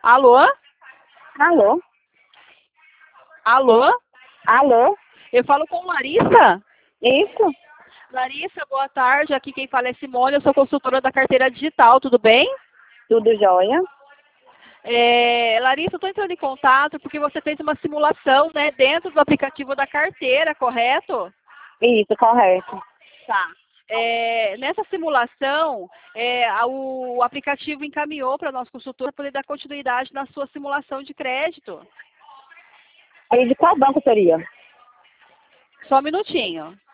Alô? Alô? Alô? Alô? Eu falo com Larissa? Isso? Larissa, boa tarde. Aqui quem fala é Simone, eu sou consultora da carteira digital, tudo bem? Tudo jóia? Larissa, eu estou entrando em contato porque você fez uma simulação, né, dentro do aplicativo da carteira, correto? Isso, correto. Tá. Nessa simulação, o aplicativo encaminhou para a nossa consultora poder dar continuidade na sua simulação de crédito. E de qual banco seria? Só um minutinho.